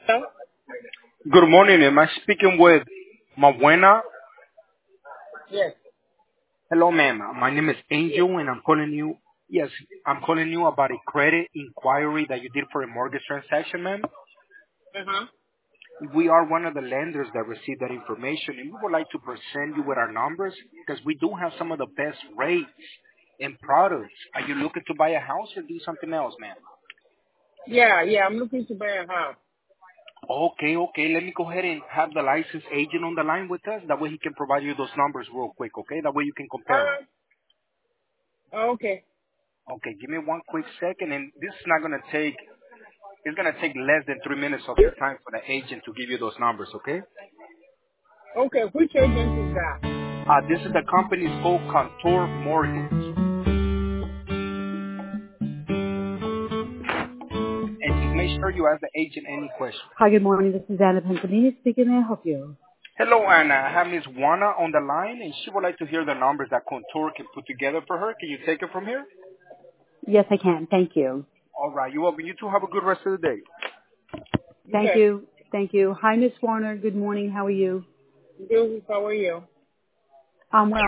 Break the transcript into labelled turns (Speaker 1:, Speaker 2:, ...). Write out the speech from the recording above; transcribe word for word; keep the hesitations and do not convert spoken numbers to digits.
Speaker 1: Hello?
Speaker 2: Good morning. Am I speaking with Mabuena?
Speaker 1: Yes.
Speaker 2: Hello, ma'am. My name is Angel, and I'm calling you. Yes, I'm calling you about a credit inquiry that you did for a mortgage transaction, ma'am.
Speaker 1: Uh-huh.
Speaker 2: We are one of the lenders that received that information, and we would like to present you with our numbers because we do have some of the best rates and products. Are you looking to buy a house or do something else, ma'am?
Speaker 1: Yeah, yeah, I'm looking to buy a house.
Speaker 2: Okay, okay. Let me go ahead and have the licensed agent on the line with us. That way he can provide you those numbers real quick, okay? That way you can compare them.
Speaker 1: Uh, oh, okay.
Speaker 2: Okay, give me one quick second, and this is not going to take, it's going to take less than three minutes of your time for the agent to give you those numbers, okay?
Speaker 1: Okay, which agent is that?
Speaker 2: Uh, this is the company's called Contour Mortgage. And just make sure you ask the agent any questions.
Speaker 3: Hi, good morning. This is Anna Pennsylvania speaking. May I help you?
Speaker 2: Hello, Anna. I have Miss Juana on the line, and she would like to hear the numbers that Contour can put together for her. Can you take it from here?
Speaker 3: Yes, I can. Thank you.
Speaker 2: All right, you're welcome. You two have a good rest of the day.
Speaker 3: Thank
Speaker 1: Okay.
Speaker 3: you. Thank you. Hi, Miss Warner. Good morning. How are you?
Speaker 1: Good, how are you?
Speaker 3: Um, well,